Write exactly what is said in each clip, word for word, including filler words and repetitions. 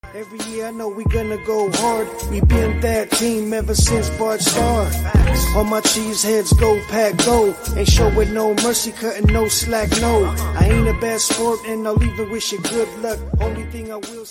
Every year I know we gonna go hard. We been that team ever since Bart Starr. All my cheese heads go pack go. Ain't showing no mercy, cutting no slack, no. I ain't a bad sport and I'll even wish you good luck. Only thing I will.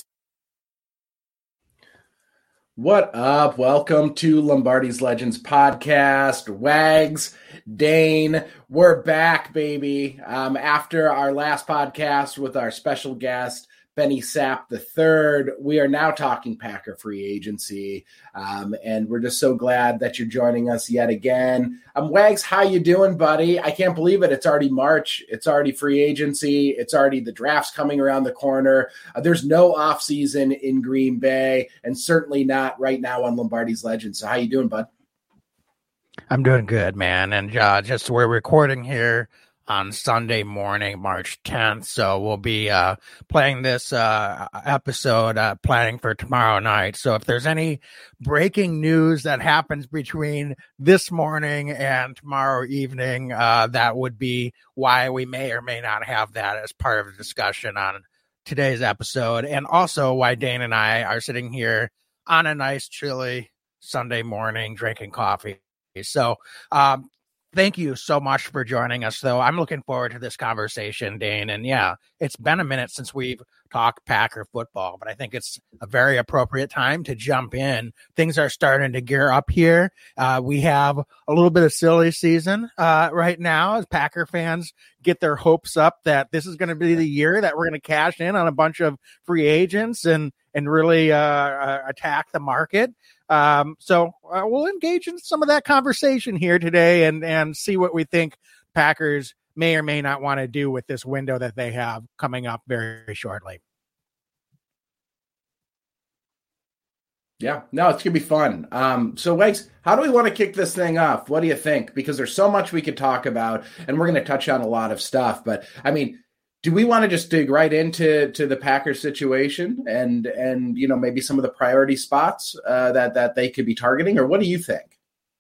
What up? Welcome to Lombardi's Legends podcast. Wags, Dane, we're back, baby. Um, after our last podcast with our special guest, Benny Sapp the third, we are now talking Packer free agency, um, and we're just so glad that you're joining us yet again. Um, Wags, how you doing, buddy? I can't believe it. It's already March. It's already free agency. It's already the draft's coming around the corner. Uh, there's no off season in Green Bay, and certainly not right now on Lombardi's Legends. So how you doing, bud? I'm doing good, man. And uh, just we're recording here on Sunday morning, March tenth. So we'll be uh, playing this uh, episode, uh, planning for tomorrow night. So if there's any breaking news that happens between this morning and tomorrow evening, uh, that would be why we may or may not have that as part of the discussion on today's episode. And also why Dane and I are sitting here on a nice, chilly Sunday morning drinking coffee. So, um, thank you so much for joining us, though. I'm looking forward to this conversation, Dane. And yeah, it's been a minute since we've talked Packer football, but I think it's a very appropriate time to jump in. Things are starting to gear up here. Uh, we have a little bit of silly season uh, right now as Packer fans get their hopes up that this is going to be the year that we're going to cash in on a bunch of free agents and, and really uh, uh, attack the market. Um, so uh, we'll engage in some of that conversation here today and, and see what we think Packers may or may not want to do with this window that they have coming up very shortly. Yeah, no, it's going to be fun. Um, so, Wags, how do we want to kick this thing off? What do you think? Because there's so much we could talk about, and we're going to touch on a lot of stuff. But, I mean, do we want to just dig right into to the Packers situation and, and you know, maybe some of the priority spots uh, that, that they could be targeting? Or what do you think?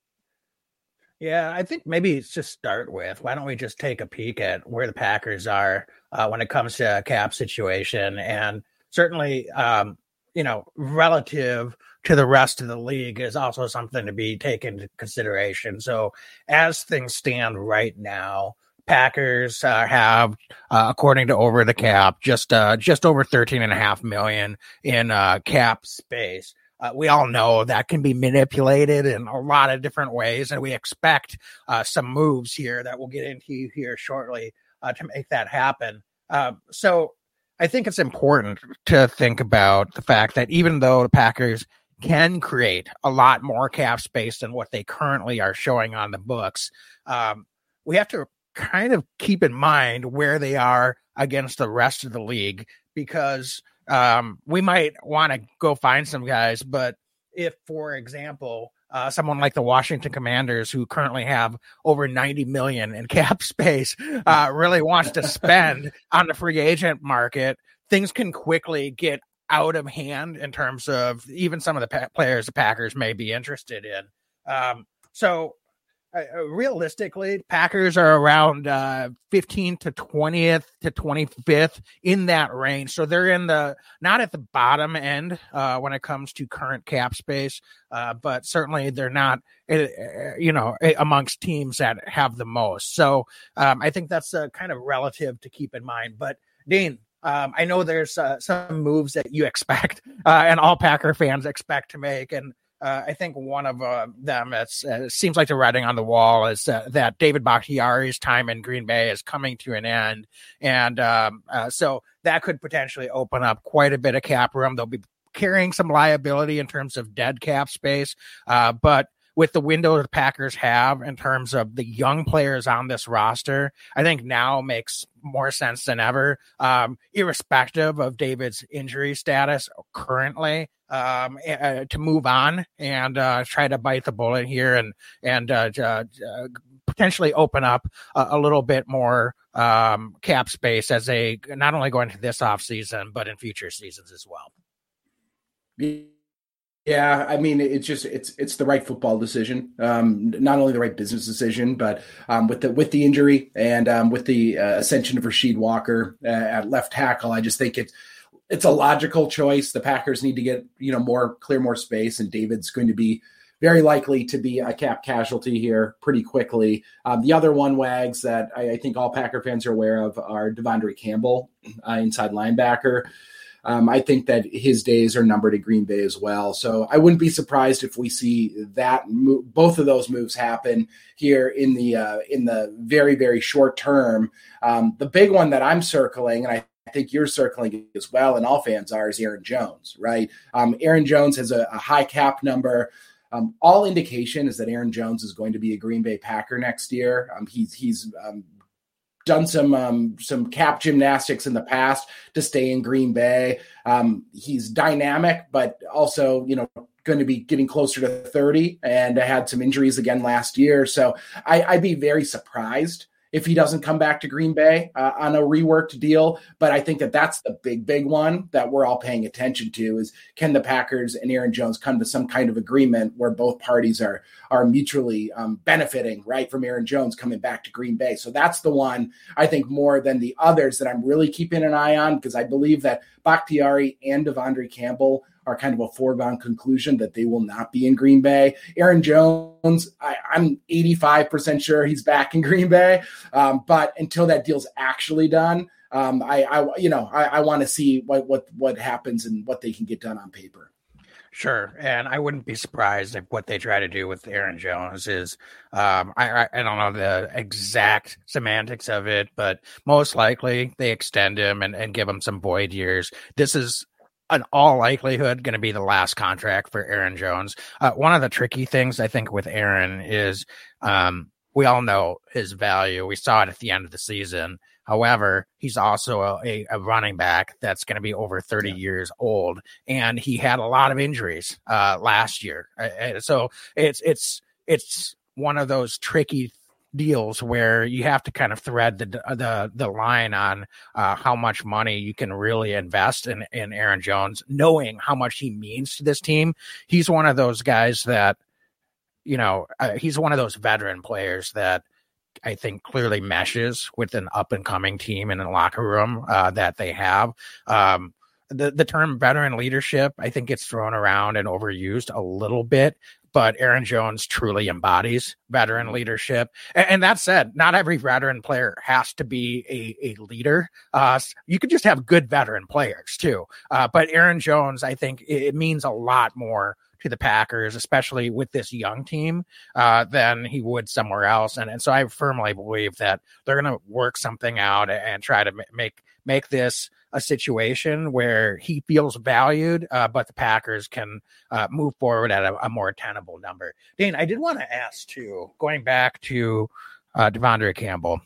Yeah, I think maybe it's just start with, why don't we just take a peek at where the Packers are uh, when it comes to a cap situation? And certainly, um, you know, relative to the rest of the league is also something to be taken into consideration. So as things stand right now, Packers uh, have, uh, according to Over the Cap, just uh, just over thirteen and a half million in uh, cap space. Uh, we all know that can be manipulated in a lot of different ways, and we expect uh, some moves here that we'll get into here shortly uh, to make that happen. Uh, so I think it's important to think about the fact that even though the Packers can create a lot more cap space than what they currently are showing on the books, um, we have to kind of keep in mind where they are against the rest of the league, because um, we might want to go find some guys. But if, for example, uh, someone like the Washington Commanders, who currently have over ninety million in cap space, uh, really wants to spend on the free agent market, things can quickly get out of hand in terms of even some of the pa- players the Packers may be interested in. Um, so Uh, realistically, Packers are around uh, fifteenth to twentieth to twenty-fifth in that range. So they're in the, not at the bottom end uh, when it comes to current cap space, uh, but certainly they're not, uh, you know, amongst teams that have the most. So um, I think that's uh, kind of relative to keep in mind. But Dean, um, I know there's uh, some moves that you expect uh, and all Packer fans expect to make. And Uh, I think one of uh, them, it's, uh, it seems like the writing on the wall, is uh, that David Bakhtiari's time in Green Bay is coming to an end. And um, uh, so that could potentially open up quite a bit of cap room. They'll be carrying some liability in terms of dead cap space. Uh, but with the window the Packers have in terms of the young players on this roster, I think now makes more sense than ever, um, irrespective of David's injury status currently, um, uh, to move on and uh, try to bite the bullet here and and uh, uh, potentially open up a, a little bit more um, cap space as they not only go into this offseason, but in future seasons as well. Yeah, I mean, it's just it's it's the right football decision. Um, not only the right business decision, but um, with the with the injury and um, with the uh, ascension of Rasheed Walker uh, at left tackle, I just think it's it's a logical choice. The Packers need to get, you know, more clear more space, and David's going to be very likely to be a cap casualty here pretty quickly. Um, the other one, Wags, that I, I think all Packer fans are aware of are Devondre Campbell, uh, inside linebacker. Um, I think that his days are numbered at Green Bay as well. So I wouldn't be surprised if we see that move, both of those moves happen here in the uh, in the very, very short term. Um, the big one that I'm circling, and I I think you're circling as well, and all fans are, is Aaron Jones, right? Um, Aaron Jones has a, a high cap number. Um, all indication is that Aaron Jones is going to be a Green Bay Packer next year. Um, he's he's um, done some um, some cap gymnastics in the past to stay in Green Bay. Um, he's dynamic, but also, you know, going to be getting closer to thirty, and had some injuries again last year. So I, I'd be very surprised if he doesn't come back to Green Bay uh, on a reworked deal. But I think that that's the big, big one that we're all paying attention to is, can the Packers and Aaron Jones come to some kind of agreement where both parties are are mutually um, benefiting, right, from Aaron Jones coming back to Green Bay. So that's the one, I think, more than the others that I'm really keeping an eye on, because I believe that Bakhtiari and Devondre Campbell are kind of a foregone conclusion that they will not be in Green Bay. Aaron Jones, I, I'm eighty-five percent sure he's back in Green Bay. Um, but until that deal's actually done, um, I, I, you know, I, I want to see what, what, what happens and what they can get done on paper. Sure. And I wouldn't be surprised if what they try to do with Aaron Jones is, um, I, I don't know the exact semantics of it, but most likely they extend him and, and give him some void years. This is, in all likelihood, going to be the last contract for Aaron Jones. Uh, one of the tricky things I think with Aaron is um, we all know his value. We saw it at the end of the season. However, he's also a, a running back that's going to be over thirty yeah. years old, and he had a lot of injuries uh, last year. Uh, so it's it's it's one of those tricky deals where you have to kind of thread the the the line on uh, how much money you can really invest in, in Aaron Jones, knowing how much he means to this team. He's one of those guys that, you know, uh, he's one of those veteran players that I think clearly meshes with an up and coming team in a locker room uh, that they have. Um, the, the term veteran leadership, I think, gets thrown around and overused a little bit, but Aaron Jones truly embodies veteran leadership. And, and that said, not every veteran player has to be a, a leader. Uh, you could just have good veteran players too. Uh, but Aaron Jones, I think it, it means a lot more to the Packers, especially with this young team, uh, than he would somewhere else. And, and so I firmly believe that they're going to work something out and try to make, make this a situation where he feels valued, uh, but the Packers can uh, move forward at a, a more tenable number. Dane, I did want to ask too, going back to uh, Devondre Campbell,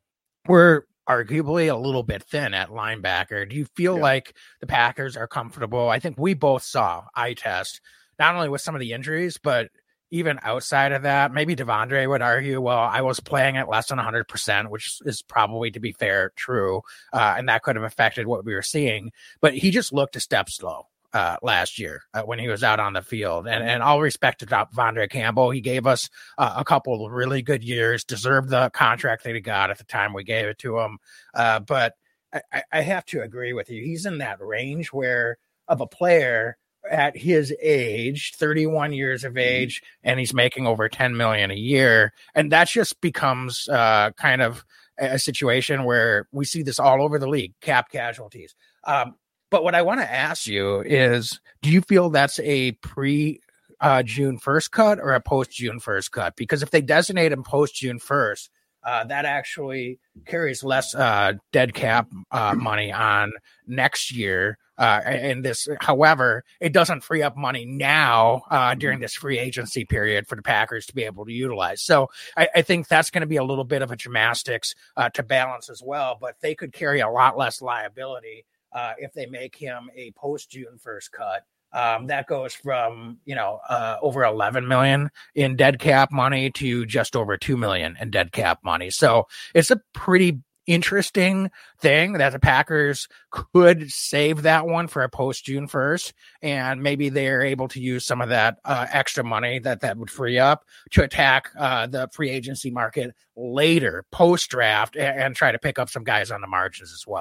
we're arguably a little bit thin at linebacker. Do you feel yeah. like the Packers are comfortable? I think we both saw eye test, not only with some of the injuries, but even outside of that. Maybe Devondre would argue, well, I was playing at less than one hundred percent, which is probably, to be fair, true. Uh, and that could have affected what we were seeing. But he just looked a step slow uh, last year uh, when he was out on the field. And, and all respect to Devondre Campbell, he gave us uh, a couple of really good years, deserved the contract that he got at the time we gave it to him. Uh, but I, I have to agree with you. He's in that range where of a player at his age, thirty-one years of age, and he's making over ten million a year. And that just becomes uh, kind of a situation where we see this all over the league, cap casualties. Um, but what I want to ask you is, do you feel that's a pre uh, June first cut or a post June first cut? Because if they designate him post June first, Uh, that actually carries less uh, dead cap uh, money on next year. Uh, and this, however, it doesn't free up money now uh, during this free agency period for the Packers to be able to utilize. So I, I think that's going to be a little bit of a gymnastics uh, to balance as well. But they could carry a lot less liability uh, if they make him a post June first cut. Um, that goes from, you know, uh, over eleven million in dead cap money to just over two million in dead cap money. So it's a pretty interesting thing that the Packers could save that one for a post June first. And maybe they're able to use some of that uh, extra money that that would free up to attack uh, the free agency market later post draft and, and try to pick up some guys on the margins as well.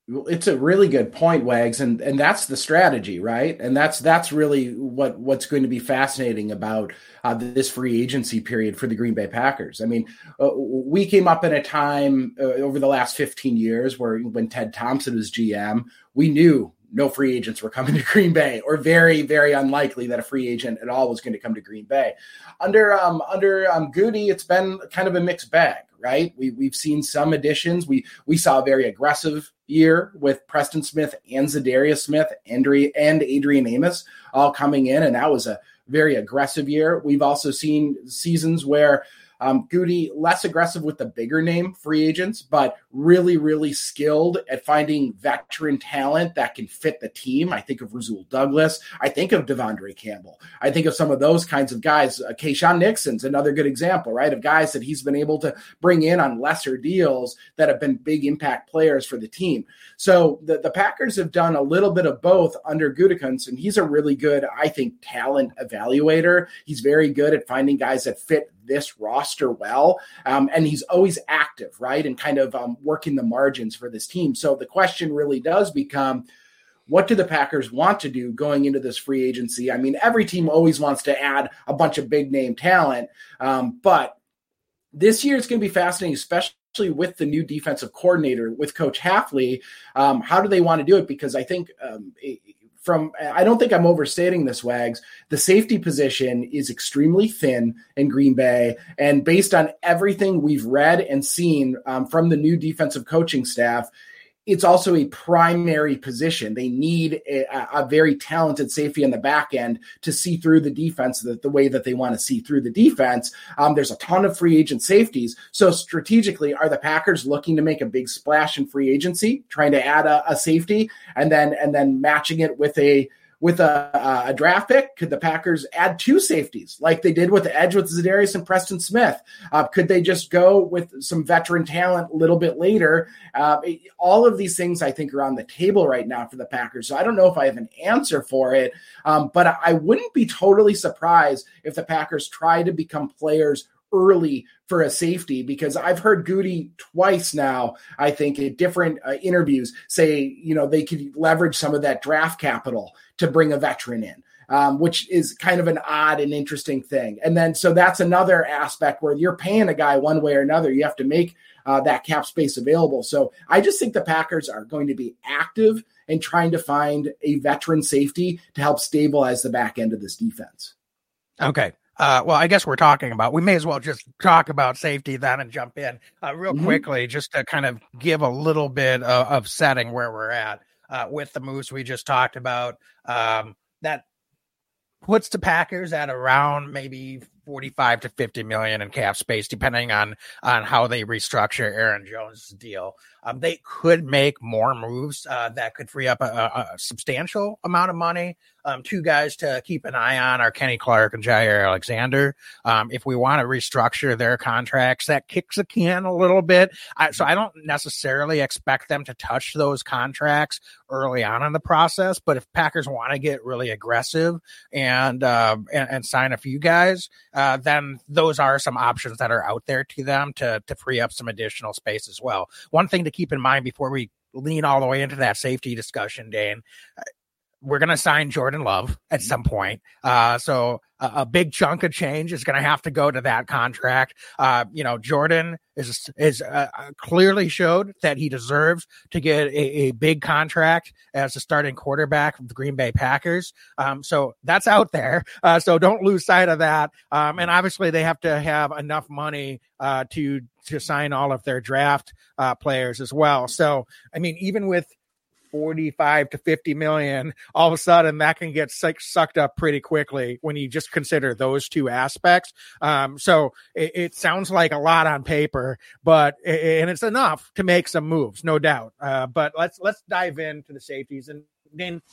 It's a really good point, Wags, and and that's the strategy, right? And that's that's really what what's going to be fascinating about uh, this free agency period for the Green Bay Packers. I mean, uh, we came up in a time uh, over the last fifteen years where when Ted Thompson was G M, we knew no free agents were coming to Green Bay, or very, very unlikely that a free agent at all was going to come to Green Bay. Under um, under um, Goody, it's been kind of a mixed bag, right? We we've seen some additions. We we saw a very aggressive year with Preston Smith and Zadarius Smith, Andre, and Adrian Amos all coming in, and that was a very aggressive year. We've also seen seasons where Um, Goody, less aggressive with the bigger name free agents, but really, really skilled at finding veteran talent that can fit the team. I think of Rasul Douglas. I think of Devondre Campbell. I think of some of those kinds of guys. Uh, Keyshawn Nixon's another good example, right, of guys that he's been able to bring in on lesser deals that have been big impact players for the team. So the, the Packers have done a little bit of both under Gutekunst, and he's a really good, I think, talent evaluator. He's very good at finding guys that fit this roster well. Um, and he's always active, right? And kind of um, working the margins for this team. So the question really does become, what do the Packers want to do going into this free agency? I mean, every team always wants to add a bunch of big name talent. Um, but this year it's going to be fascinating, especially with the new defensive coordinator, with Coach Hafley. Um, how do they want to do it? Because I think um, it, From, I don't think I'm overstating this, Wags. The safety position is extremely thin in Green Bay, and based on everything we've read and seen um, from the new defensive coaching staff, it's also a primary position. They need a, a very talented safety in the back end to see through the defense the, the way that they want to see through the defense. Um, there's a ton of free agent safeties. So strategically, are the Packers looking to make a big splash in free agency, trying to add a, a safety and then and then matching it with a with a, a draft pick? Could the Packers add two safeties like they did with the edge with Zadarius and Preston Smith? Uh, could they just go with some veteran talent a little bit later? Uh, it, all of these things I think are on the table right now for the Packers. So I don't know if I have an answer for it, um, but I, I wouldn't be totally surprised if the Packers try to become players early for a safety, because I've heard Goody twice now, I think, in different uh, interviews say, you know, they could leverage some of that draft capital to bring a veteran in, um, which is kind of an odd and interesting thing. And then, so that's another aspect where you're paying a guy one way or another. You have to make uh, that cap space available. So I just think the Packers are going to be active in trying to find a veteran safety to help stabilize the back end of this defense. Okay. Uh, well, I guess we're talking about, we may as well just talk about safety then and jump in uh, real mm-hmm. quickly, just to kind of give a little bit of, of setting where we're at uh, with the moves we just talked about. Um, that puts the Packers at around maybe forty-five to fifty million in cap space, depending on, on how they restructure Aaron Jones' deal. Um, they could make more moves uh, that could free up a, a, a substantial amount of money. Um, two guys to keep an eye on are Kenny Clark and Jair Alexander. Um, if we want to restructure their contracts, that kicks the can a little bit. I, so I don't necessarily expect them to touch those contracts early on in the process. But if Packers want to get really aggressive and, uh, and, and sign a few guys, uh, then those are some options that are out there to them to, to free up some additional space as well. One thing to keep in mind before we lean all the way into that safety discussion, Dane, we're going to sign Jordan Love at some point. Uh, so a, a big chunk of change is going to have to go to that contract. Uh, you know, Jordan is, is uh, clearly showed that he deserves to get a, a big contract as a starting quarterback of the Green Bay Packers. Um, so that's out there. Uh, so don't lose sight of that. Um, and obviously they have to have enough money uh, to, to sign all of their draft uh, players as well. So, I mean, even with forty-five to fifty million, all of a sudden that can get sucked up pretty quickly when you just consider those two aspects. Um, so it, it sounds like a lot on paper, but, and it's enough to make some moves, no doubt. Uh, but let's, let's dive into the safeties. And then can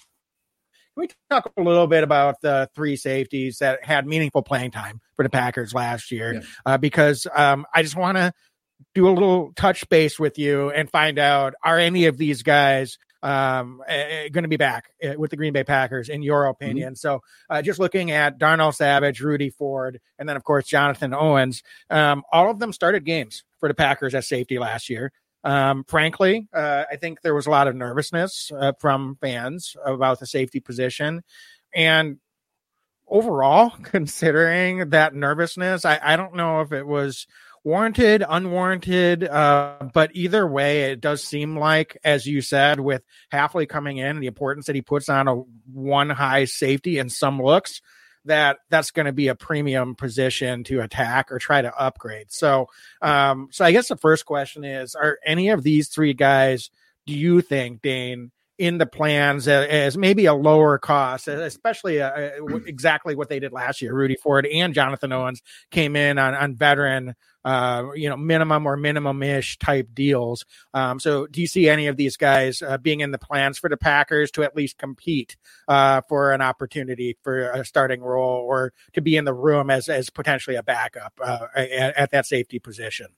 we talk a little bit about the three safeties that had meaningful playing time for the Packers last year? Yeah. Uh, because um, I just want to do a little touch base with you and find out, are any of these guys um, uh, going to be back uh, with the Green Bay Packers, in your opinion? Mm-hmm. So uh, just looking at Darnell Savage, Rudy Ford, and then, of course, Jonathan Owens, um, all of them started games for the Packers at safety last year. Um, frankly, uh, I think there was a lot of nervousness uh, from fans about the safety position. And overall, considering that nervousness, I, I don't know if it was warranted, unwarranted, uh, but either way, it does seem like, as you said, with Hafley coming in, the importance that he puts on a one high safety and some looks, that that's going to be a premium position to attack or try to upgrade. So, um, so I guess the first question is, are any of these three guys, do you think, Dane, in the plans as, as maybe a lower cost, especially uh, exactly what they did last year? Rudy Ford and Jonathan Owens came in on, on veteran, uh, you know, minimum or minimum-ish type deals. Um, so do you see any of these guys uh, being in the plans for the Packers to at least compete uh, for an opportunity for a starting role, or to be in the room as, as potentially a backup uh, at, at that safety position?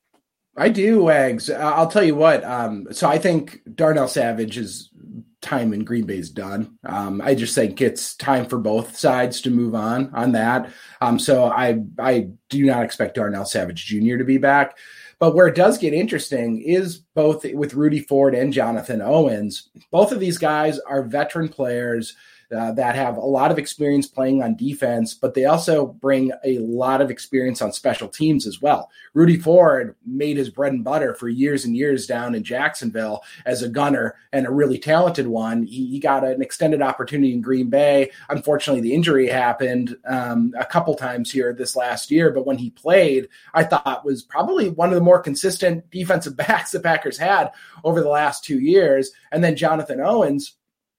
I do, Wags. I'll tell you what. Um, so I think Darnell Savage's time in Green Bay is done. Um, I just think it's time for both sides to move on on that. Um, so I I do not expect Darnell Savage Junior to be back. But where it does get interesting is both with Rudy Ford and Jonathan Owens. Both of these guys are veteran players Uh, that have a lot of experience playing on defense, but they also bring a lot of experience on special teams as well. Rudy Ford made his bread and butter for years and years down in Jacksonville as a gunner and a really talented one. He, he got an extended opportunity in Green Bay. Unfortunately, the injury happened um, a couple times here this last year, but when he played, I thought was probably one of the more consistent defensive backs the Packers had over the last two years. And then Jonathan Owens,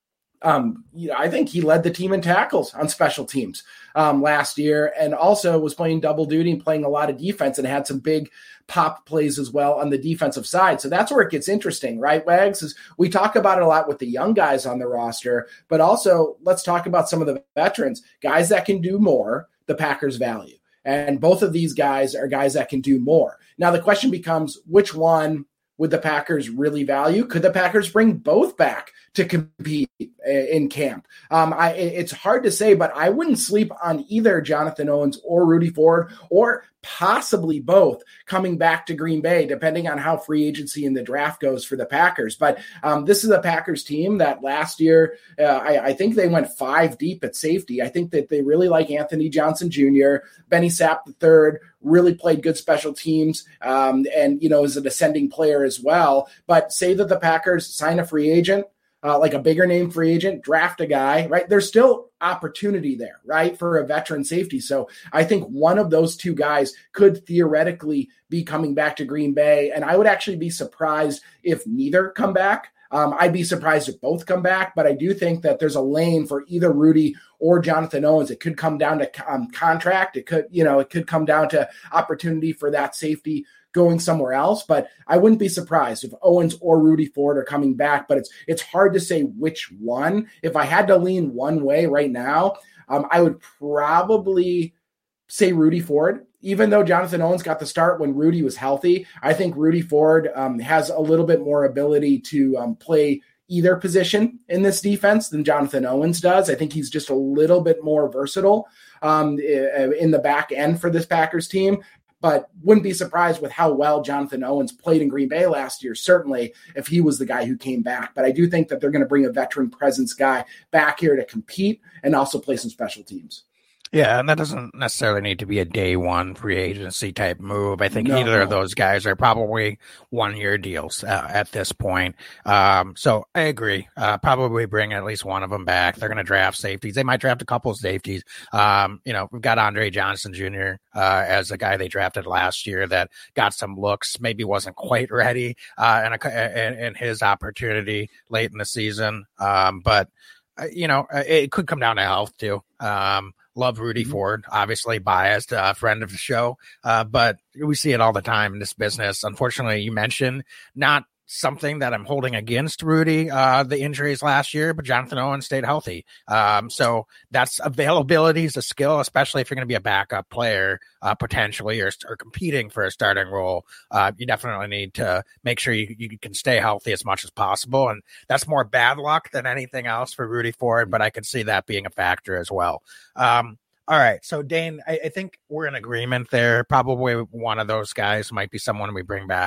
Um, you know, I think he led the team in tackles on special teams um, last year, and also was playing double duty and playing a lot of defense, and had some big pop plays as well on the defensive side. So that's where it gets interesting, right, Wags? Is we talk about it a lot with the young guys on the roster, but also let's talk about some of the veterans, guys that can do more, the Packers value. And both of these guys are guys that can do more. Now the question becomes, which one would the Packers really value? Could the Packers bring both back to compete in camp? Um, I, it's hard to say, but I wouldn't sleep on either Jonathan Owens or Rudy Ford, or possibly both coming back to Green Bay, depending on how free agency and the draft goes for the Packers. But um, this is a Packers team that last year, uh, I, I think they went five deep at safety. I think that they really like Anthony Johnson Junior Benny Sapp the third really played good special teams, um, and, you know, is an ascending player as well. But say that the Packers sign a free agent, Uh, like a bigger name free agent, draft a guy, right? There's still opportunity there, right, for a veteran safety. So I think one of those two guys could theoretically be coming back to Green Bay. And I would actually be surprised if neither come back. Um, I'd be surprised if both come back, but I do think that there's a lane for either Rudy or Jonathan Owens. It could come down to um, contract. It could, you know, it could come down to opportunity for that safety going somewhere else, but I wouldn't be surprised if Owens or Rudy Ford are coming back, but it's it's hard to say which one. If I had to lean one way right now, um, I would probably say Rudy Ford, even though Jonathan Owens got the start when Rudy was healthy. I think Rudy Ford um, has a little bit more ability to um, play either position in this defense than Jonathan Owens does. I think he's just a little bit more versatile um, in the back end for this Packers team. But wouldn't be surprised with how well Jonathan Owens played in Green Bay last year, certainly, if he was the guy who came back. But I do think that they're going to bring a veteran presence guy back here to compete and also play some special teams. Yeah, and that doesn't necessarily need to be a day one free agency type move. I think no. either of those guys are probably one-year deals uh, at this point. Um, so I agree. Uh, probably bring at least one of them back. They're going to draft safeties. They might draft a couple of safeties. Um, you know, we've got Andre Johnson Junior Uh, as a guy they drafted last year that got some looks, maybe wasn't quite ready uh, in, a, in, in his opportunity late in the season. Um, but, uh, you know, it could come down to health too. Um, Love Rudy mm-hmm. Ford, obviously biased, uh, friend of the show, uh, but we see it all the time in this business. Unfortunately, you mentioned not something that I'm holding against Rudy, uh, the injuries last year, but Jonathan Owens stayed healthy. Um, so that's availability is a skill, especially if you're going to be a backup player, uh, potentially, or, or competing for a starting role. Uh, you definitely need to make sure you, you can stay healthy as much as possible. And that's more bad luck than anything else for Rudy Ford, but I could see that being a factor as well. Um, All right. So, Dane, I, I think we're in agreement there. Probably one of those guys might be someone we bring back.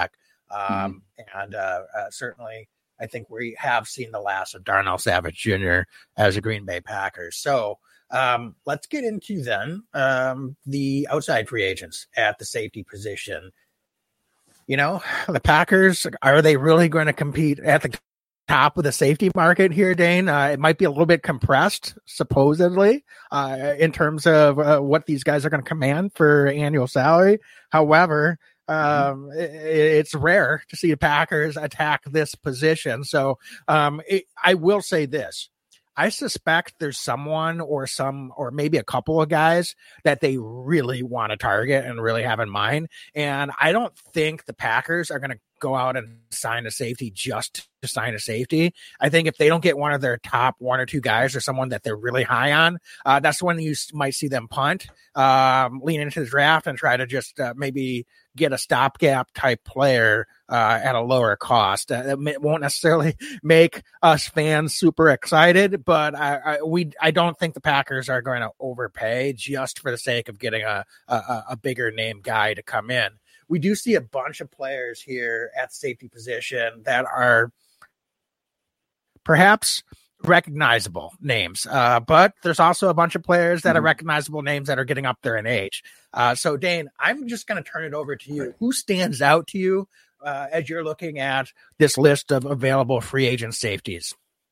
Um, mm-hmm. And uh, uh, certainly, I think we have seen the last of Darnell Savage Junior as a Green Bay Packer. So um, let's get into then um, the outside free agents at the safety position. You know, the Packers, are they really going to compete at the top of the safety market here, Dane? Uh, it might be a little bit compressed, supposedly, uh, in terms of uh, what these guys are going to command for annual salary. However, um, it, it's rare to see the Packers attack this position. So um, it, I will say this. I suspect there's someone or some, or maybe a couple of guys that they really want to target and really have in mind. And I don't think the Packers are going to go out and sign a safety just to sign a safety. I think if they don't get one of their top one or two guys or someone that they're really high on, uh, that's when you might see them punt, um, lean into the draft and try to just uh, maybe get a stopgap type player uh, at a lower cost. Uh, it won't necessarily make us fans super excited, but I, I we I don't think the Packers are going to overpay just for the sake of getting a a, a bigger name guy to come in. We do see a bunch of players here at safety position that are perhaps recognizable names, uh, but there's also a bunch of players that mm-hmm. are recognizable names that are getting up there in age. Uh, so, Dane, I'm just going to turn it over to you. Who stands out to you uh, as you're looking at this list of available free agent safeties?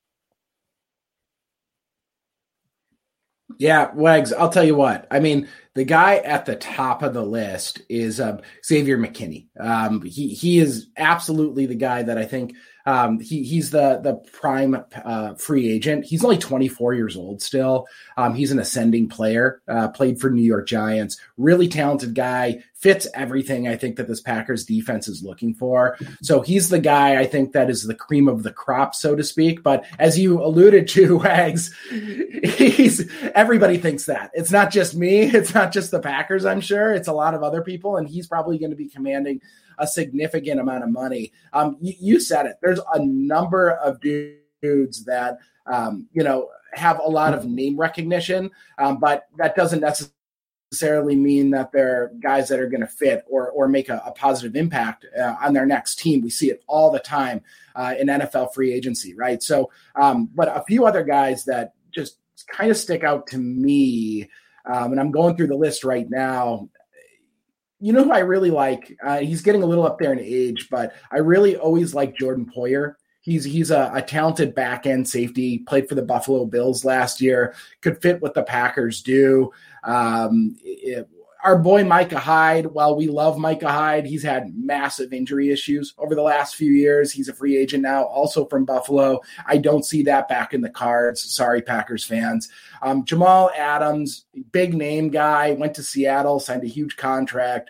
Yeah, Wags, I'll tell you what. I mean, the guy at the top of the list is um, Xavier McKinney. Um, he he is absolutely the guy that I think um, he he's the the prime uh, free agent. He's only twenty-four years old still. Um, he's an ascending player. Uh, played for New York Giants. Really talented guy. Fits everything I think that this Packers defense is looking for. So he's the guy I think that is the cream of the crop, so to speak. But as you alluded to, Wags, he's everybody thinks that. It's not just me. It's not just the Packers, I'm sure. It's a lot of other people, and he's probably going to be commanding a significant amount of money. Um, you, you said it. There's a number of dudes that, um, you know, have a lot of name recognition, um, but that doesn't necessarily necessarily mean that they're guys that are going to fit or or make a, a positive impact uh, on their next team. We see it all the time uh, in N F L free agency, right? So, um, but a few other guys that just kind of stick out to me, um, and I'm going through the list right now. You know who I really like? Uh, he's getting a little up there in age, but I really always like Jordan Poyer. He's he's a, a talented back-end safety, played for the Buffalo Bills last year, could fit what the Packers do. Um, it, our boy Micah Hyde, while we love Micah Hyde, he's had massive injury issues over the last few years. He's a free agent now, also from Buffalo. I don't see that back in the cards. Sorry, Packers fans. Um, Jamal Adams, big name guy, went to Seattle, signed a huge contract.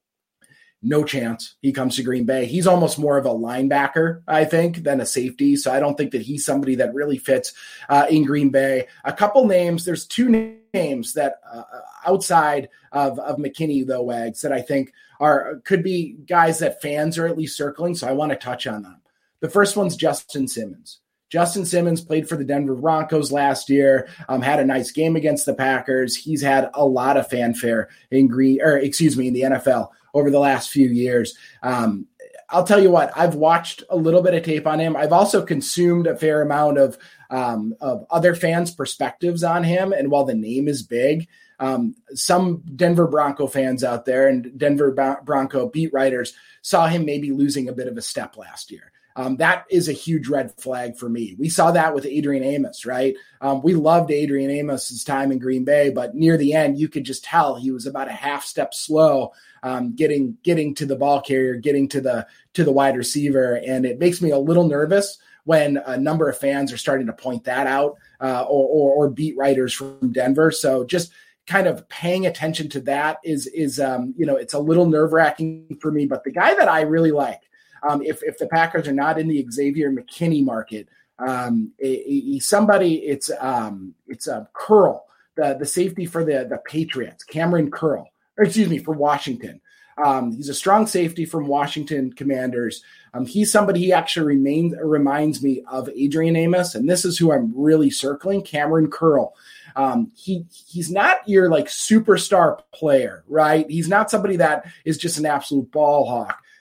No chance he comes to Green Bay. He's almost more of a linebacker, I think, than a safety. So I don't think that he's somebody that really fits uh, in Green Bay. A couple names. There's two names that uh, outside of, of McKinney, though, Wags, that I think are could be guys that fans are at least circling. So I want to touch on them. The first one's Justin Simmons. Justin Simmons played for the Denver Broncos last year, um, had a nice game against the Packers. He's had a lot of fanfare in Green, or excuse me, in the N F L over the last few years. Um, I'll tell you what, I've watched a little bit of tape on him. I've also consumed a fair amount of, um, of other fans' perspectives on him. And while the name is big, um, some Denver Bronco fans out there and Denver Bronco beat writers saw him maybe losing a bit of a step last year. Um, that is a huge red flag for me. We saw that with Adrian Amos, right? Um, we loved Adrian Amos's time in Green Bay, but near the end, you could just tell he was about a half step slow, um, getting getting to the ball carrier, getting to the to the wide receiver, and it makes me a little nervous when a number of fans are starting to point that out, uh, or, or or beat writers from Denver. So just kind of paying attention to that is is um, you know, it's a little nerve wracking for me. But the guy that I really like. Um, if, if the Packers are not in the Xavier McKinney market, um, a, a, somebody, it's um, it's a Curl, the, the safety for the, the Patriots, Cameron Curl, or excuse me, for Washington. Um, he's a strong safety from Washington Commanders. Um, he's somebody, he actually remains, reminds me of Adrian Amos, and this is who I'm really circling, Cameron Curl. Um, he he's not your like superstar player, right? He's not somebody that is just an absolute ball hawk.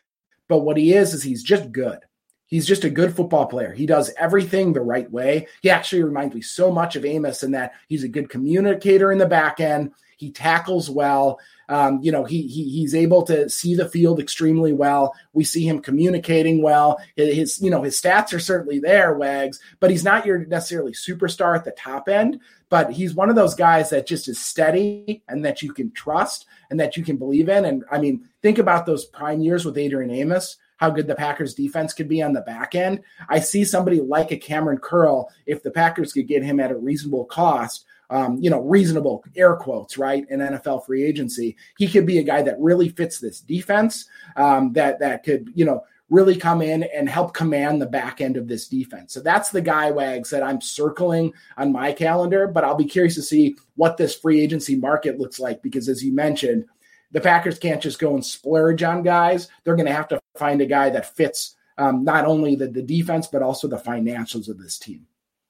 but what he is, is he's just good. He's just a good football player. He does everything the right way. He actually reminds me so much of Amos in that he's a good communicator in the back end. He tackles well. Um, you know, he, he he's able to see the field extremely well. We see him communicating well. His, you know, his stats are certainly there, Wags, but he's not your necessarily superstar at the top end. But he's one of those guys that just is steady and that you can trust and that you can believe in. And I mean, think about those prime years with Adrian Amos, how good the Packers defense could be on the back end. I see somebody like a Cameron Curl, if the Packers could get him at a reasonable cost, um, you know, reasonable air quotes, right, in N F L free agency, he could be a guy that really fits this defense, um, that that could, you know, really come in and help command the back end of this defense. So that's the guy, Wags, that I'm circling on my calendar, but I'll be curious to see what this free agency market looks like, because as you mentioned, the Packers can't just go and splurge on guys. They're going to have to find a guy that fits um, not only the, the defense, but also the financials of this team.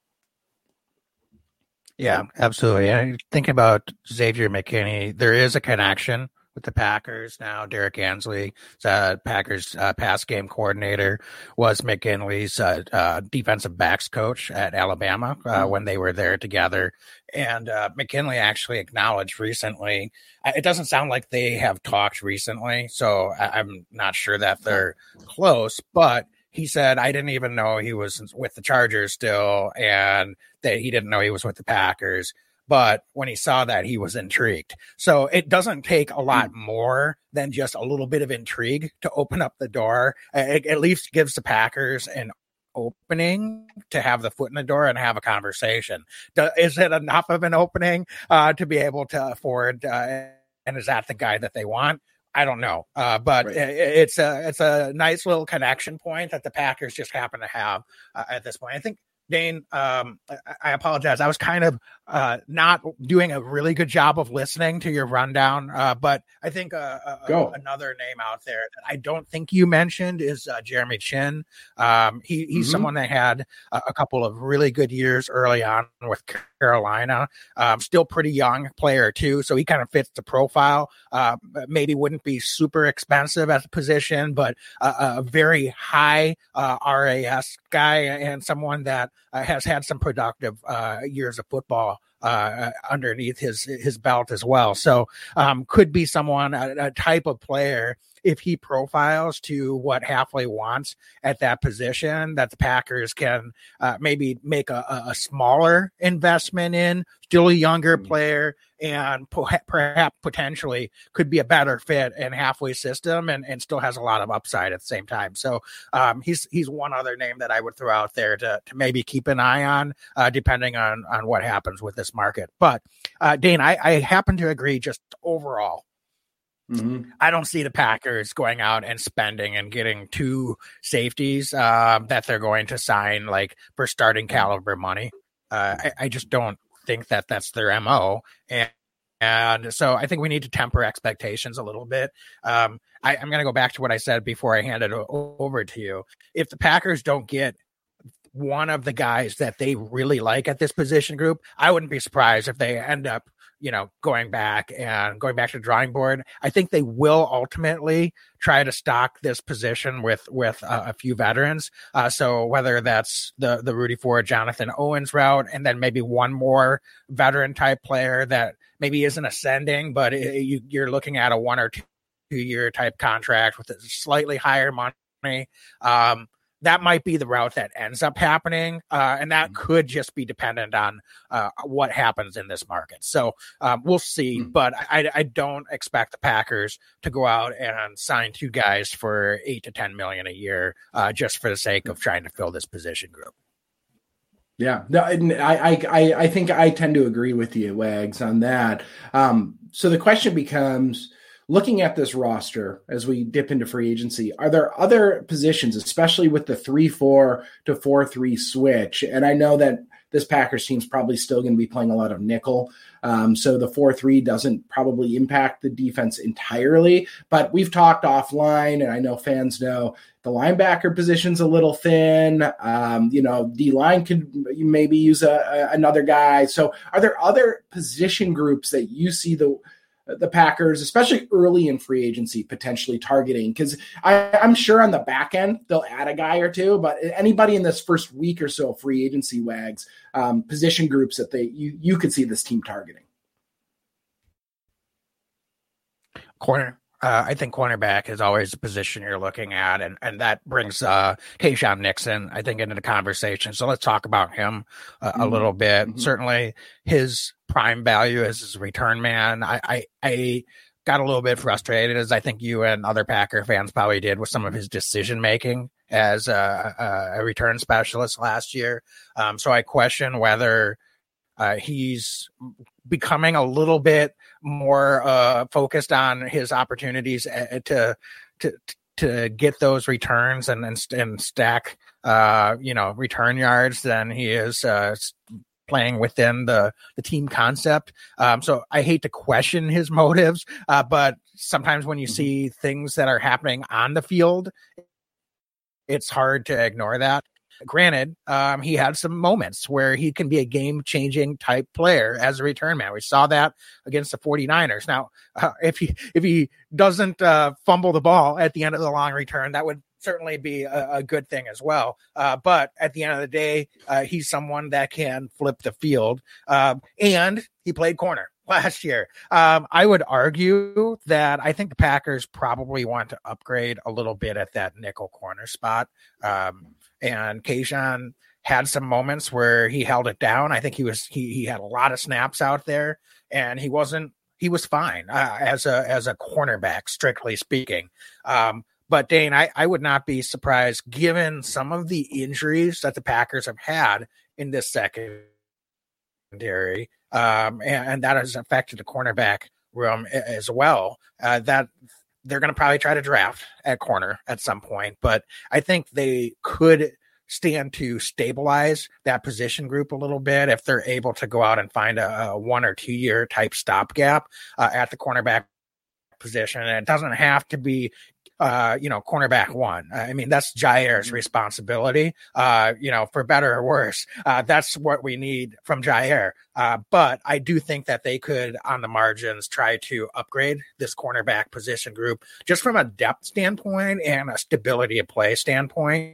Yeah, absolutely. And thinking about Xavier McKinney, there is a connection with the Packers now. Derek Ansley, uh, Packers uh, pass game coordinator, was McKinley's uh, uh, defensive backs coach at Alabama uh, mm-hmm. when they were there together. And uh, McKinley actually acknowledged recently, it doesn't sound like they have talked recently, so I- I'm not sure that they're close, but he said, I didn't even know he was with the Chargers still, and that he didn't know he was with the Packers. But when he saw that, he was intrigued. So it doesn't take a lot more than just a little bit of intrigue to open up the door. It at least gives the Packers an opening to have the foot in the door and have a conversation. Is it enough of an opening uh, to be able to afford? Uh, and is that the guy that they want? I don't know, uh, but right. it, it's a it's a nice little connection point that the Packers just happen to have uh, at this point. I think. Dane, um, I, I apologize. I was kind of uh, not doing a really good job of listening to your rundown, uh, but I think uh, uh, another name out there that I don't think you mentioned is uh, Jeremy Chinn. Um, he, he's mm-hmm. someone that had a, a couple of really good years early on with Carolina. Um, still pretty young player too, so he kind of fits the profile. Uh, maybe wouldn't be super expensive at the position, but a, a very high uh, R A S guy and someone that Uh, has had some productive uh, years of football uh, underneath his his belt as well. So um, could be someone, a, a type of player, if he profiles to what Hafley wants at that position, that the Packers can uh, maybe make a, a smaller investment in, still a younger player, and po- perhaps potentially could be a better fit in Hafley's system and, and still has a lot of upside at the same time. So um, he's he's one other name that I would throw out there to, to maybe keep an eye on, uh, depending on, on what happens with this market. But uh, Dane, I, I happen to agree just overall. Mm-hmm. I don't see the Packers going out and spending and getting two safeties uh, that they're going to sign like for starting caliber money. Uh, I, I just don't think that that's their M O. And, and so I think we need to temper expectations a little bit. Um, I, I'm going to go back to what I said before I hand it o- over to you. If the Packers don't get one of the guys that they really like at this position group, I wouldn't be surprised if they end up, you know, going back and going back to the drawing board. I think they will ultimately try to stock this position with, with uh, a few veterans. Uh, so whether that's the, the Rudy Ford, Jonathan Owens route, and then maybe one more veteran type player that maybe isn't ascending, but it, you, you're looking at a one or two year type contract with a slightly higher money. Um, That might be the route that ends up happening, uh, and that could just be dependent on uh, what happens in this market. So um, we'll see, mm-hmm. but I, I don't expect the Packers to go out and sign two guys for eight to ten million a year uh, just for the sake of trying to fill this position group. Yeah, no, I, I, I think I tend to agree with you, Wags, on that. Um, so the question becomes, looking at this roster as we dip into free agency, are there other positions, especially with the three four to four three switch? And I know that this Packers team's probably still going to be playing a lot of nickel. Um, so the four three doesn't probably impact the defense entirely. But we've talked offline, and I know fans know the linebacker position's a little thin. Um, you know, D-line could maybe use a, a, another guy. So are there other position groups that you see the – the Packers, especially early in free agency, potentially targeting? Because I'm sure on the back end, they'll add a guy or two, but anybody in this first week or so of free agency, Wags, um, position groups that they you, you could see this team targeting? Corner. Uh, I think cornerback is always the position you're looking at, and, and that brings uh, Keisean Nixon, I think, into the conversation. So let's talk about him uh, mm-hmm. a little bit. Mm-hmm. Certainly, his prime value as his return man. I, I I got a little bit frustrated, as I think you and other Packer fans probably did, with some of his decision making as a, a, a return specialist last year. Um, so I question whether Uh, he's becoming a little bit more uh, focused on his opportunities to to to get those returns and and, and stack uh, you know return yards than he is uh, playing within the the team concept. Um, so I hate to question his motives, uh, but sometimes when you see things that are happening on the field, it's hard to ignore that. Granted, um, he had some moments where he can be a game-changing type player as a return man. We saw that against the 49ers. Now, uh, if he if he doesn't uh, fumble the ball at the end of the long return, that would certainly be a, a good thing as well. Uh, but at the end of the day, uh, he's someone that can flip the field, um, and he played corner last year. Um, I would argue that I think the Packers probably want to upgrade a little bit at that nickel corner spot. Um, and Keisean had some moments where he held it down. I think he was, he, he had a lot of snaps out there, and he wasn't, he was fine uh, as a, as a cornerback, strictly speaking. Um, But Dane, I, I would not be surprised, given some of the injuries that the Packers have had in this secondary, um, and, and that has affected the cornerback room as well, uh, that they're going to probably try to draft at corner at some point. But I think they could stand to stabilize that position group a little bit if they're able to go out and find a, a one or two year type stopgap uh, at the cornerback position. And it doesn't have to be Uh, you know, cornerback one. I mean, that's Jaire's responsibility, uh, you know, for better or worse. Uh, that's what we need from Jaire. Uh, but I do think that they could, on the margins, try to upgrade this cornerback position group just from a depth standpoint and a stability of play standpoint.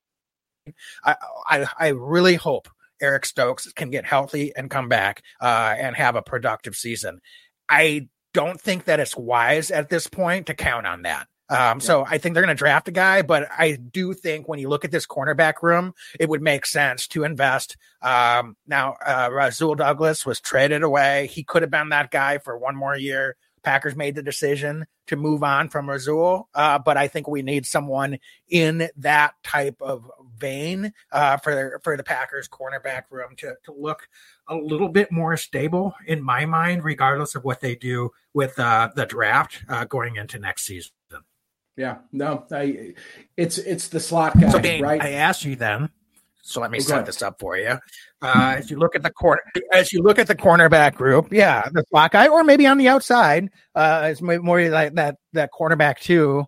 I, I, I really hope Eric Stokes can get healthy and come back uh, and have a productive season. I don't think that it's wise at this point to count on that. Um, so yeah. I think they're going to draft a guy, but I do think when you look at this cornerback room, it would make sense to invest. Um, now, uh, Rasul Douglas was traded away. He could have been that guy for one more year. Packers made the decision to move on from Rasul, uh, but I think we need someone in that type of vein uh, for, for the Packers cornerback room to, to look a little bit more stable in my mind, regardless of what they do with uh, the draft uh, going into next season. Yeah, no, I, it's it's the slot guy, so Dane, right? I asked you then, so let me okay. set this up for you. Uh, as you look at the corner, as you look at the cornerback group, yeah, the slot guy, or maybe on the outside, uh, it's more like that that cornerback too.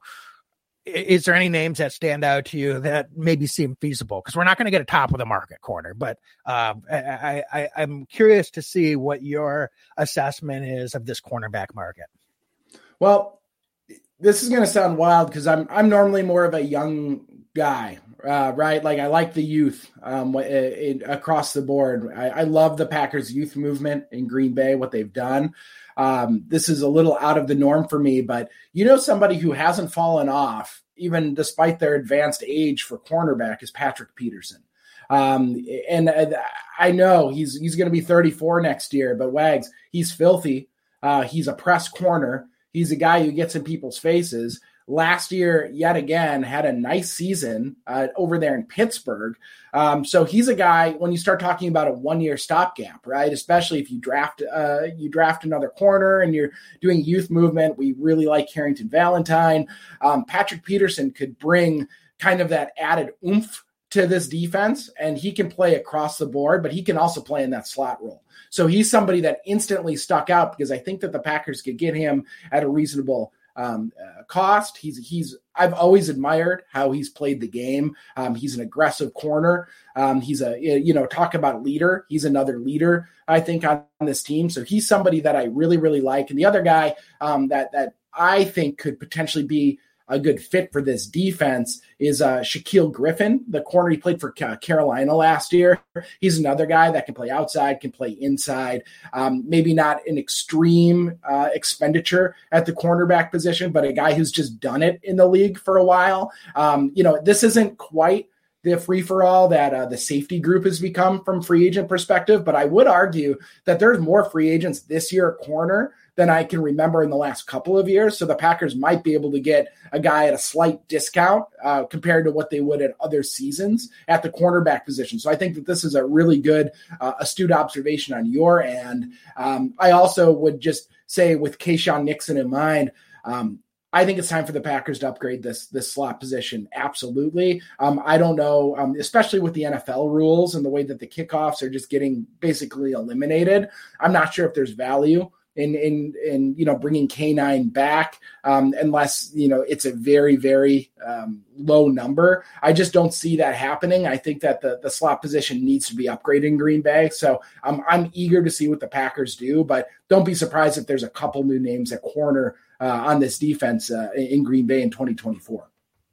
Is there any names that stand out to you that maybe seem feasible? Because we're not going to get a top of the market corner, but um, I, I, I'm curious to see what your assessment is of this cornerback market. Well, this is going to sound wild because I'm I'm normally more of a young guy, uh, right? Like I like the youth um, in, across the board. I, I love the Packers youth movement in Green Bay, what they've done. Um, this is a little out of the norm for me, but you know, somebody who hasn't fallen off, even despite their advanced age for cornerback, is Patrick Peterson. Um, and uh, I know he's he's going to be thirty-four next year, but Wags, he's filthy. Uh, he's a press corner. He's a guy who gets in people's faces. Last year, yet again, had a nice season uh, over there in Pittsburgh. Um, so he's a guy, when you start talking about a one-year stopgap, right, especially if you draft uh, you draft another corner and you're doing youth movement, we really like Carrington Valentine. Um, Patrick Peterson could bring kind of that added oomph to this defense, and he can play across the board, but he can also play in that slot role. So he's somebody that instantly stuck out because I think that the Packers could get him at a reasonable um, uh, cost. He's he's I've always admired how he's played the game. Um, he's an aggressive corner. Um, he's a you know talk about leader. He's another leader, I think, on this team. So he's somebody that I really really like. And the other guy um, that that I think could potentially be a good fit for this defense is uh, Shaquille Griffin, the corner. He played for Carolina last year. He's another guy that can play outside, can play inside. Um, maybe not an extreme uh, expenditure at the cornerback position, but a guy who's just done it in the league for a while. Um, you know, this isn't quite the free-for-all that uh, the safety group has become from free agent perspective, but I would argue that there's more free agents this year at corner than I can remember in the last couple of years. So the Packers might be able to get a guy at a slight discount uh, compared to what they would at other seasons at the cornerback position. So I think that this is a really good, uh, astute observation on your end. Um, I also would just say with Keisean Nixon in mind, um, I think it's time for the Packers to upgrade this this slot position. Absolutely. Um, I don't know, um, especially with the N F L rules and the way that the kickoffs are just getting basically eliminated. I'm not sure if there's value in in in you know bringing K nine back um, unless you know it's a very very um, low number. I just don't see that happening. I think that the the slot position needs to be upgraded in Green Bay. So um, I'm eager to see what the Packers do, but don't be surprised if there's a couple new names at corner Uh, on this defense uh, in Green Bay in twenty twenty-four.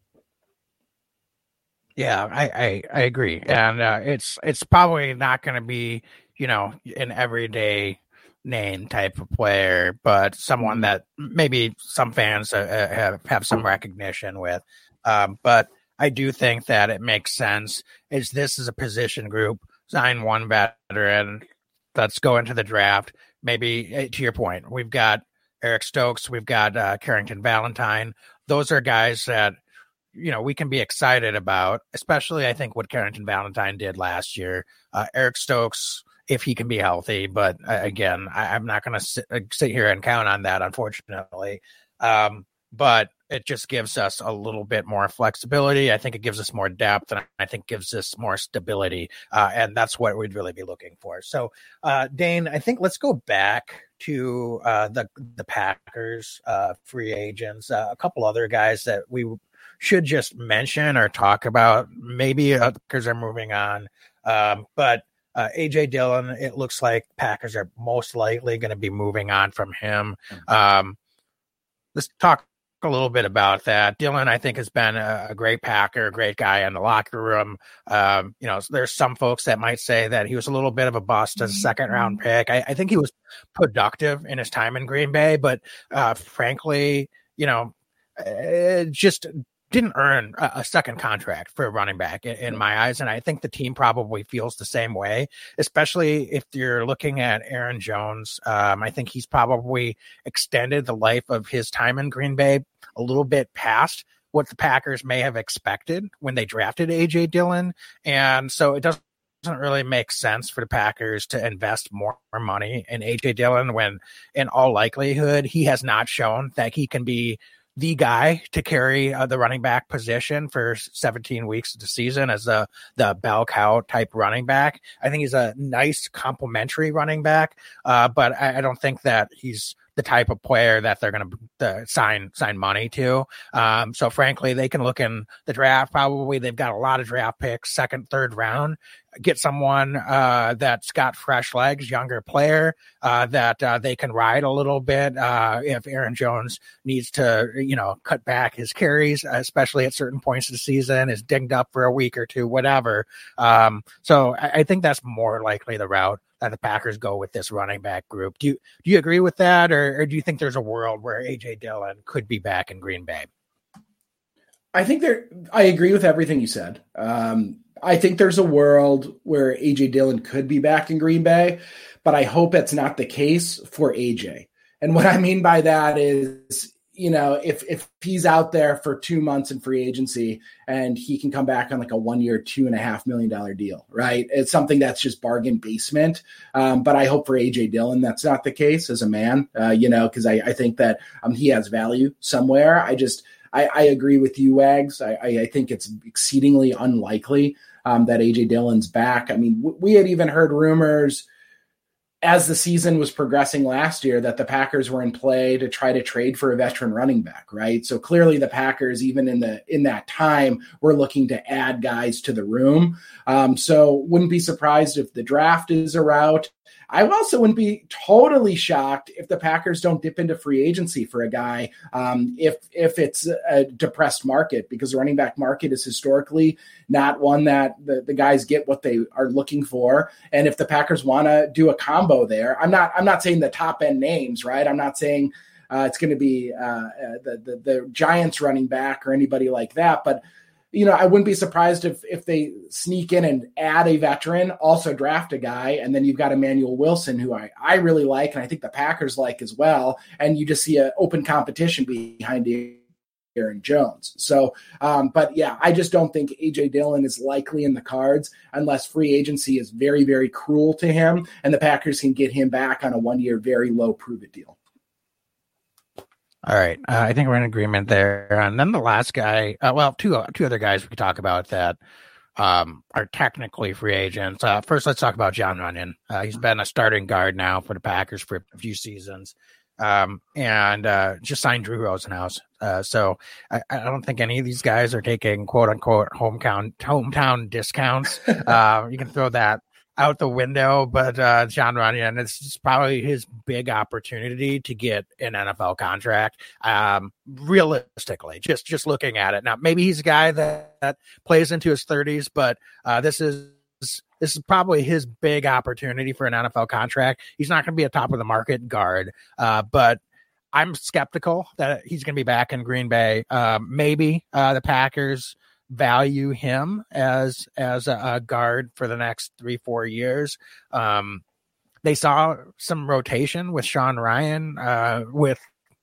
Yeah, I, I, I agree. And uh, it's it's probably not going to be, you know, an everyday name type of player, but someone that maybe some fans uh, have, have some recognition with. Um, but I do think that it makes sense. Is this is a position group, sign one veteran, let's go into the draft. Maybe, to your point, we've got Eric Stokes, we've got uh, Carrington Valentine. Those are guys that, you know, we can be excited about, especially I think what Carrington Valentine did last year. Uh, Eric Stokes, if he can be healthy, but uh, again, I, I'm not going to sit, uh, sit here and count on that, unfortunately. Um, but it just gives us a little bit more flexibility. I think it gives us more depth, and I think gives us more stability. Uh, and that's what we'd really be looking for. So, uh, Dane, I think let's go back to uh, the the Packers uh, free agents. Uh, a couple other guys that we should just mention or talk about. Maybe because they're moving on. Um, but uh, A J Dillon, it looks like Packers are most likely going to be moving on from him. Um, let's talk a little bit about that. Dillon, I think, has been a, a great Packer, a great guy in the locker room. Um, you know, there's some folks that might say that he was a little bit of a bust as a second round pick. I, I think he was productive in his time in Green Bay, but uh, frankly, you know, it just didn't earn a, a second contract for a running back in, in my eyes. And I think the team probably feels the same way, especially if you're looking at Aaron Jones. Um, I think he's probably extended the life of his time in Green Bay a little bit past what the Packers may have expected when they drafted A J Dillon. And so it doesn't doesn't really make sense for the Packers to invest more money in A J Dillon when in all likelihood, he has not shown that he can be the guy to carry uh, the running back position for seventeen weeks of the season as the, the bell cow type running back. I think he's a nice complementary running back, uh, but I, I don't think that he's the type of player that they're going to sign sign money to. Um, so frankly, they can look in the draft. Probably they've got a lot of draft picks, second, third round. Get someone uh, that's got fresh legs, younger player uh, that uh, they can ride a little bit. Uh, if Aaron Jones needs to, you know, cut back his carries, especially at certain points of the season, is dinged up for a week or two, whatever. Um, so I, I think that's more likely the route that the Packers go with this running back group. Do you do you agree with that, or, or do you think there's a world where A J Dillon could be back in Green Bay? I think there. I agree with everything you said. Um, I think there's a world where A J Dillon could be back in Green Bay, but I hope it's not the case for A J. And what I mean by that is, you know, if if he's out there for two months in free agency and he can come back on like a one-year, two and a half million dollar deal, right? It's something that's just bargain basement. Um, but I hope for A J Dillon that's not the case as a man, uh, you know, because I, I think that um, he has value somewhere. I just I, I agree with you, Wags. I, I, I think it's exceedingly unlikely um, that A J Dillon's back. I mean, w- we had even heard rumors as the season was progressing last year, that the Packers were in play to try to trade for a veteran running back, right? So clearly the Packers, even in the in that time, were looking to add guys to the room. Um, so wouldn't be surprised if the draft is a route. I also wouldn't be totally shocked if the Packers don't dip into free agency for a guy um, if if it's a depressed market, because the running back market is historically not one that the, the guys get what they are looking for. And if the Packers want to do a combo there, I'm not I'm not saying the top end names, right? I'm not saying uh, it's going to be uh, the, the the Giants running back or anybody like that, but you know, I wouldn't be surprised if if they sneak in and add a veteran, also draft a guy, and then you've got Emmanuel Wilson, who I, I really like, and I think the Packers like as well, and you just see an open competition behind Aaron Jones. So, um, but yeah, I just don't think A J Dillon is likely in the cards unless free agency is very, very cruel to him, and the Packers can get him back on a one-year, very low prove-it deal. All right. Uh, I think we're in agreement there. And then the last guy, uh, well, two two other guys we could talk about that um, are technically free agents. Uh, first, let's talk about Jon Runyan. Uh, he's been a starting guard now for the Packers for a few seasons, um, and uh, just signed Drew Rosenhaus. Uh, so I, I don't think any of these guys are taking quote unquote hometown hometown discounts. Uh, you can throw that out the window, but uh, Jon Runyan, it's probably his big opportunity to get an N F L contract. Um, realistically, just just looking at it now, maybe he's a guy that, that plays into his thirties, but uh, this is this is probably his big opportunity for an N F L contract. He's not going to be a top of the market guard, uh, but I'm skeptical that he's going to be back in Green Bay. Uh, maybe uh, the Packers value him as as a, a guard for the next three four years. Um, they saw some rotation with Sean Ryan uh, with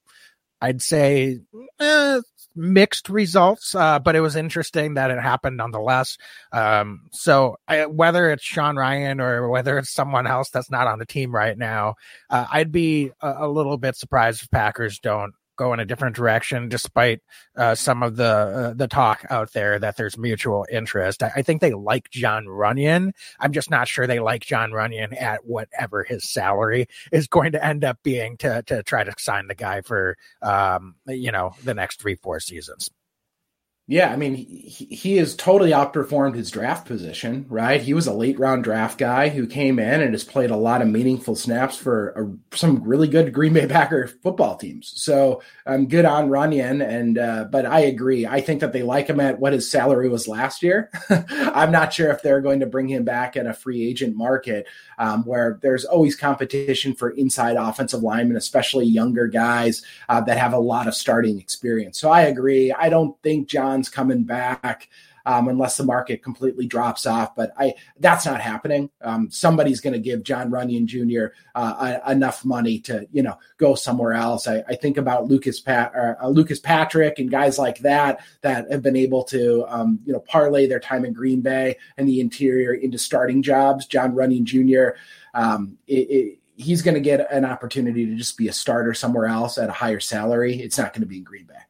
I'd say eh, mixed results, uh, but it was interesting that it happened nonetheless. Um, so I, whether it's Sean Ryan or whether it's someone else that's not on the team right now, uh, I'd be a, a little bit surprised if Packers don't go in a different direction, despite uh, some of the uh, the talk out there that there's mutual interest. I, I think they like Jon Runyan. I'm just not sure they like Jon Runyan at whatever his salary is going to end up being to to try to sign the guy for um, you know the next three four seasons. Yeah, I mean, he, he has totally outperformed his draft position, right? He was a late round draft guy who came in and has played a lot of meaningful snaps for a, some really good Green Bay Packer football teams. So I'm um, good on Runyan, and uh, but I agree. I think that they like him at what his salary was last year. I'm not sure if they're going to bring him back at a free agent market um, where there's always competition for inside offensive linemen, especially younger guys uh, that have a lot of starting experience. So I agree. I don't think John coming back um, unless the market completely drops off, but I that's not happening. Um, somebody's going to give Jon Runyan Junior Uh, a, enough money to you know go somewhere else. I, I think about Lucas Pat, or, uh, Lucas Patrick and guys like that that have been able to um, you know parlay their time in Green Bay and the interior into starting jobs. Jon Runyan Junior Um, it, it, he's going to get an opportunity to just be a starter somewhere else at a higher salary. It's not going to be in Green Bay.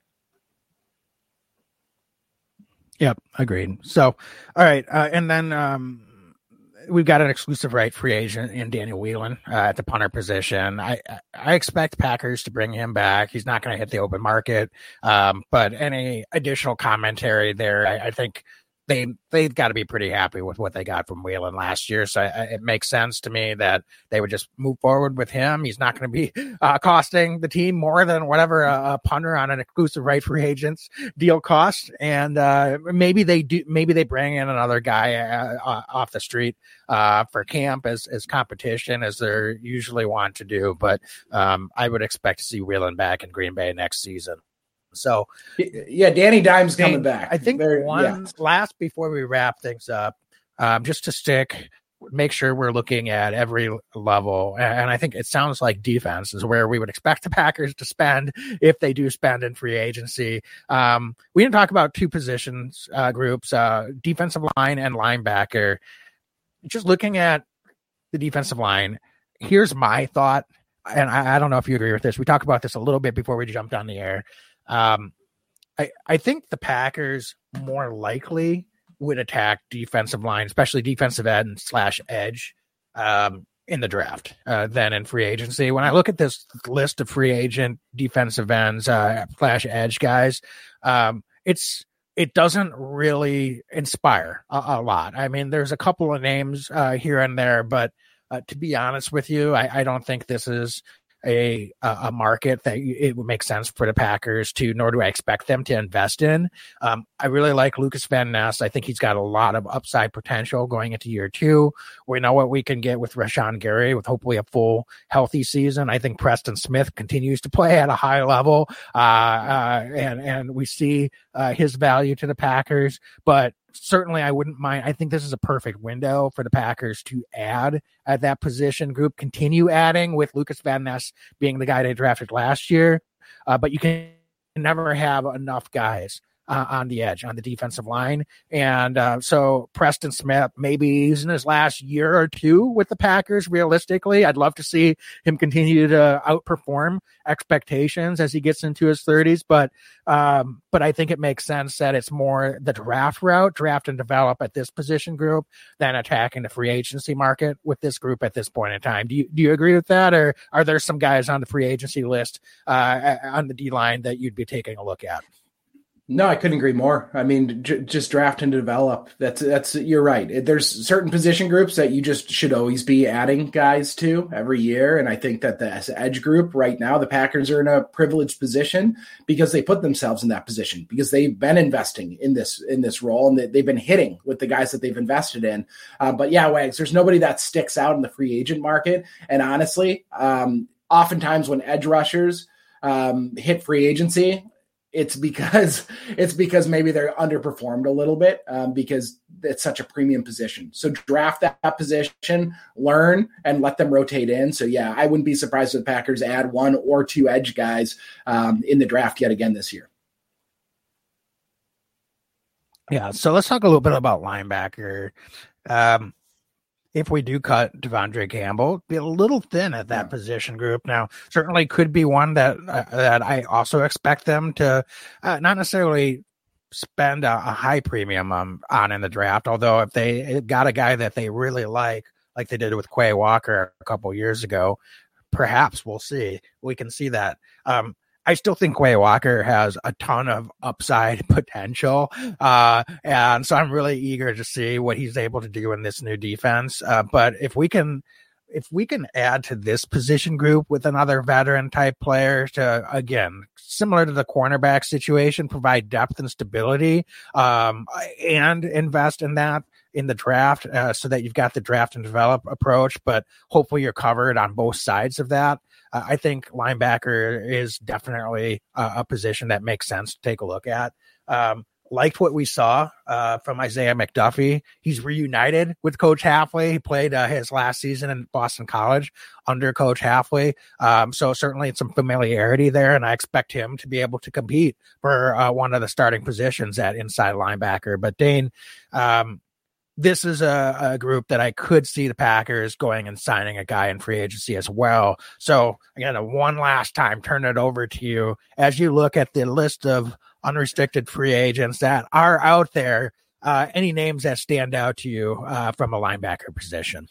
Yep, agreed. So, all right, uh, and then um, we've got an exclusive right free agent in Daniel Whelan uh, at the punter position. I I expect Packers to bring him back. He's not going to hit the open market, um, but any additional commentary there, I, I think they they've got to be pretty happy with what they got from Whelan last year. So I, it makes sense to me that they would just move forward with him. He's not going to be uh, costing the team more than whatever a, a punter on an exclusive right free agents deal costs. And uh, maybe they do. Maybe they bring in another guy uh, off the street uh, for camp as as competition, as they usually want to do. But um, I would expect to see Whelan back in Green Bay next season. So yeah, Danny Dimes coming Dane, back. I think Very, one yeah. last before we wrap things up, um, just to stick, make sure we're looking at every level. And I think it sounds like defense is where we would expect the Packers to spend if they do spend in free agency. Um, we didn't talk about two positions uh, groups, uh, defensive line and linebacker. Just looking at the defensive line, here's my thought. And I, I don't know if you agree with this. We talked about this a little bit before we jumped on the air. Um, I, I think the Packers more likely would attack defensive line, especially defensive end slash edge, um, in the draft uh, than in free agency. When I look at this list of free agent defensive ends, uh, flash edge guys, um, it's it doesn't really inspire a, a lot. I mean, there's a couple of names uh, here and there, but uh, to be honest with you, I, I don't think this is a a market that it would make sense for the Packers to, nor do I expect them to invest in. Um, I really like Lucas Van Ness. I think he's got a lot of upside potential going into year two. We know what we can get with Rashawn Gary with hopefully a full healthy season. I think Preston Smith continues to play at a high level, uh, uh, and and we see uh, his value to the Packers, but certainly I wouldn't mind. I think this is a perfect window for the Packers to add at that position group, continue adding with Lucas Van Ness being the guy they drafted last year. Uh, but you can never have enough guys uh, on the edge, on the defensive line. And uh, so Preston Smith, maybe he's in his last year or two with the Packers, realistically. I'd love to see him continue to outperform expectations as he gets into his thirties. But um, but I think it makes sense that it's more the draft route, draft and develop at this position group, than attacking the free agency market with this group at this point in time. Do you, do you agree with that? Or are there some guys on the free agency list uh, on the D-line that you'd be taking a look at? No, I couldn't agree more. I mean, j- just draft and develop. That's that's you're right. There's certain position groups that you just should always be adding guys to every year, and I think that the edge group right now, the Packers are in a privileged position because they put themselves in that position because they've been investing in this in this role and they, they've been hitting with the guys that they've invested in. Uh, but yeah, Wags, there's nobody that sticks out in the free agent market, and honestly, um, oftentimes when edge rushers um, hit free agency, It's because it's because maybe they're underperformed a little bit um, because it's such a premium position. So draft that, that position, learn, and let them rotate in. So yeah, I wouldn't be surprised if the Packers add one or two edge guys um, in the draft yet again this year. Yeah, so let's talk a little bit about linebacker. Um, if we do cut Devondre Campbell, be a little thin at that yeah. position group. Now, certainly could be one that uh, that I also expect them to uh, not necessarily spend a, a high premium um, on in the draft. Although if they got a guy that they really like, like they did with Quay Walker a couple years ago, perhaps we'll see. We can see that. Um, I still think Quay Walker has a ton of upside potential. Uh, and so I'm really eager to see what he's able to do in this new defense. Uh, but if we can, if we can add to this position group with another veteran type player to, again, similar to the cornerback situation, provide depth and stability, um, and invest in that in the draft, uh, so that you've got the draft and develop approach, but hopefully you're covered on both sides of that. Uh, I think linebacker is definitely a, a position that makes sense to take a look at. Um, liked what we saw uh, from Isaiah McDuffie. He's reunited with Coach Hafley. He played uh, his last season in Boston College under Coach Hafley. Um, so certainly some familiarity there, and I expect him to be able to compete for uh, one of the starting positions at inside linebacker. But Dane, um, this is a, a group that I could see the Packers going and signing a guy in free agency as well. So again, a one last time, turn it over to you as you look at the list of unrestricted free agents that are out there. Uh, any names that stand out to you uh, from a linebacker position?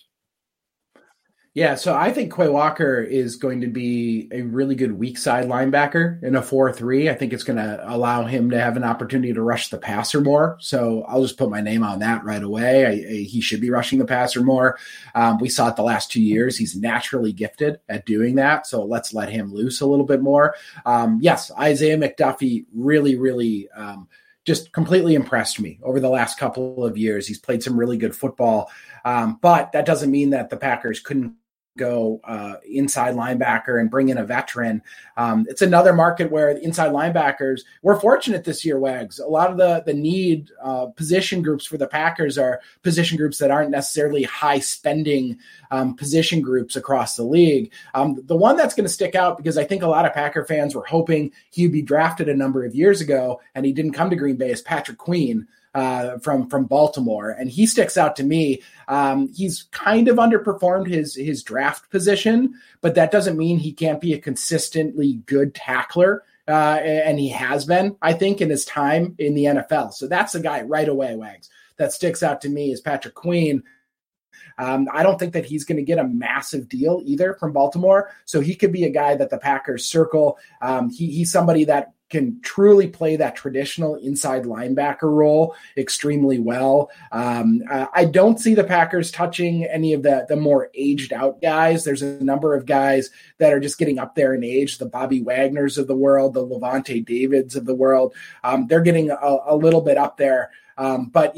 Yeah, so I think Quay Walker is going to be a really good weak side linebacker in a four three. I think it's going to allow him to have an opportunity to rush the passer more. So I'll just put my name on that right away. I, I, he should be rushing the passer more. Um, we saw it the last two years. He's naturally gifted at doing that. So let's let him loose a little bit more. Um, yes, Isaiah McDuffie really, really um, just completely impressed me over the last couple of years. He's played some really good football. Um, but that doesn't mean that the Packers couldn't go uh, inside linebacker and bring in a veteran. Um, it's another market where the inside linebackers, we're fortunate this year, Wags. A lot of the, the need uh, position groups for the Packers are position groups that aren't necessarily high spending um, position groups across the league. Um, the one that's going to stick out, because I think a lot of Packer fans were hoping he'd be drafted a number of years ago and he didn't come to Green Bay, is Patrick Queen. Uh, from from Baltimore, and he sticks out to me. Um, he's kind of underperformed his his draft position, but that doesn't mean he can't be a consistently good tackler, uh, and he has been, I think, in his time in the N F L. So that's the guy right away, Wags, that sticks out to me is Patrick Queen. Um, I don't think that he's going to get a massive deal either from Baltimore. So he could be a guy that the Packers circle. Um, he, he's somebody that can truly play that traditional inside linebacker role extremely well. Um, uh, I don't see the Packers touching any of the, the more aged out guys. There's a number of guys that are just getting up there in age, the Bobby Wagners of the world, the Levante Davids of the world. Um, they're getting a, a little bit up there. Um, but